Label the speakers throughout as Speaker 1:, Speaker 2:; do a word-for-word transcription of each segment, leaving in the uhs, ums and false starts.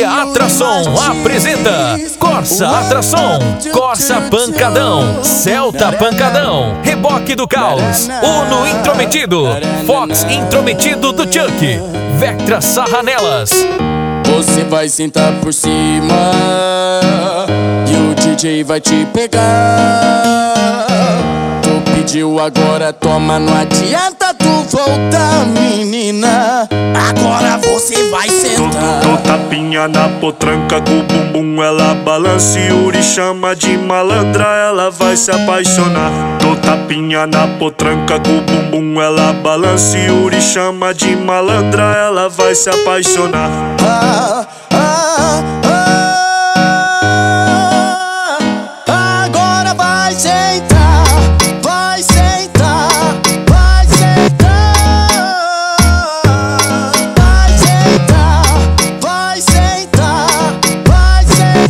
Speaker 1: Família Atração apresenta Corsa Atração, Corsa Pancadão, Celta Pancadão, Reboque do Caos, Uno Intrometido, Fox Intrometido do Chuck, Vectra Sarranelas.
Speaker 2: Você vai sentar por cima e o D J vai te pegar. Tu pediu, agora toma, não adianta tu voltar, menina. Agora você vai sentar.
Speaker 3: Dou tapinha na potranca com o bumbum, ela balança e Yuri chama de malandra, ela vai se apaixonar. Dou tapinha na potranca com o bumbum, ela balança e Yuri chama de malandra, ela vai se apaixonar.
Speaker 2: Ah, ah, ah, agora vai sentar, vai sentar, vai sentar, vai sentar, vai sentar, vai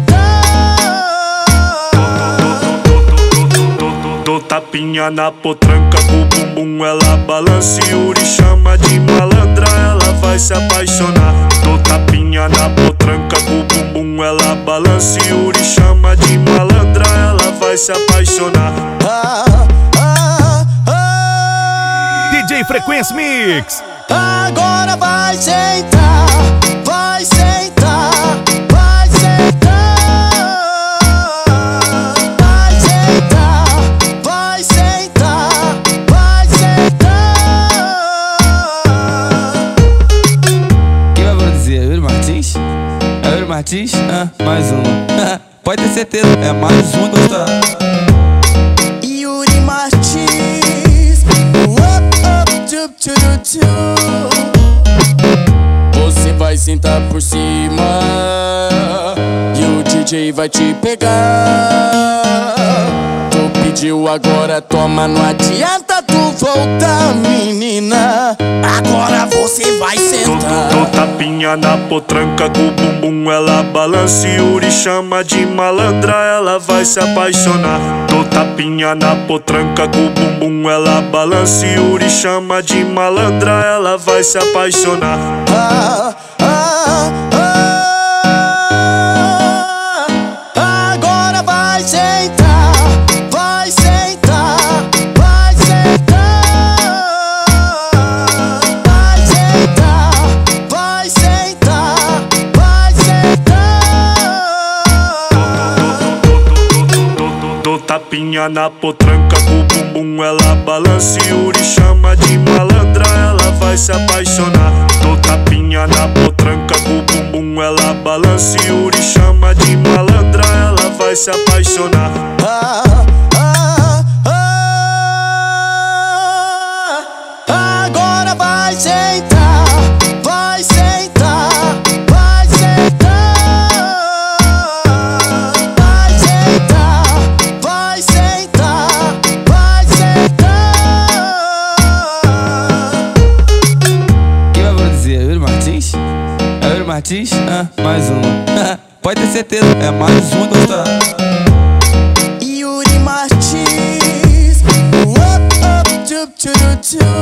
Speaker 2: sentar.
Speaker 3: Dou tapinha na potranca com o bumbum, ela balança e Yuri chama de malandra, ela vai se apaixonar. Dou tapinha na potranca com o bumbum, ela balança e Yuri chama de malandra, ela vai se apaixonar.
Speaker 2: Ah, ah, ah,
Speaker 1: D J Frequência Mix.
Speaker 2: agora vai sentar, vai sentar, vai sentar, vai sentar, vai sentar, vai sentar.
Speaker 4: Quem vai produzir? É o Yuri Martins? É o Yuri Martins? Ah, mais um. Pode ter certeza, é mais um gostar.
Speaker 2: Yuri Martins, up, up, tup, tup, tup. Você vai sentar por cima e o D J vai te pegar. Tu pediu, agora toma, não adianta tu voltar, menina. Agora você vai sentar.
Speaker 3: Dou tapinha na potranca com o bumbum, ela balança e Yuri chama de malandra, ela vai se apaixonar. Dou tapinha na potranca com o bumbum, ela balança e Yuri chama de malandra, ela vai se apaixonar.
Speaker 2: Ah, ah, ah, agora vai sentar, vai sentar, vai sentar, vai sentar, vai sentar, vai sentar.
Speaker 3: Dou tapinha na potranca com o bumbum, ela balança e Yuri chama de malandra, ela vai se apaixonar. Dou tapinha na potranca com o bumbum, ela balança e Yuri chama de malandra, ela vai se apaixonar.
Speaker 2: Ah, ah, ah, agora vai sentar, vai sentar, vai sentar, vai sentar, vai sentar, vai sentar.
Speaker 4: Quem vai produzir? É o Yuri Martins? É o Yuri Martins? Ah, mais um. Pode ter certeza, é mais um gostar.
Speaker 2: Yuri Martins, up, up, tup, tup, tup.